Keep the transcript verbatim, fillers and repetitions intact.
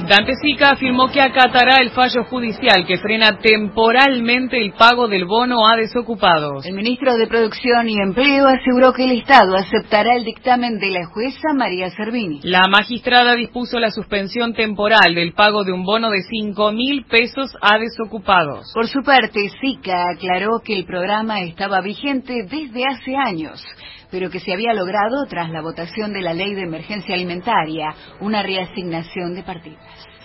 Dante Sica afirmó que acatará el fallo judicial que frena temporalmente el pago del bono a desocupados. El ministro de Producción y Empleo aseguró que el Estado aceptará el dictamen de la jueza María Servini. La magistrada dispuso la suspensión temporal del pago de un bono de cinco mil pesos a desocupados. Por su parte, Sica aclaró que el programa estaba vigente desde hace años, pero que se había logrado tras la votación de la Ley de Emergencia Alimentaria, una reasignación de partidas.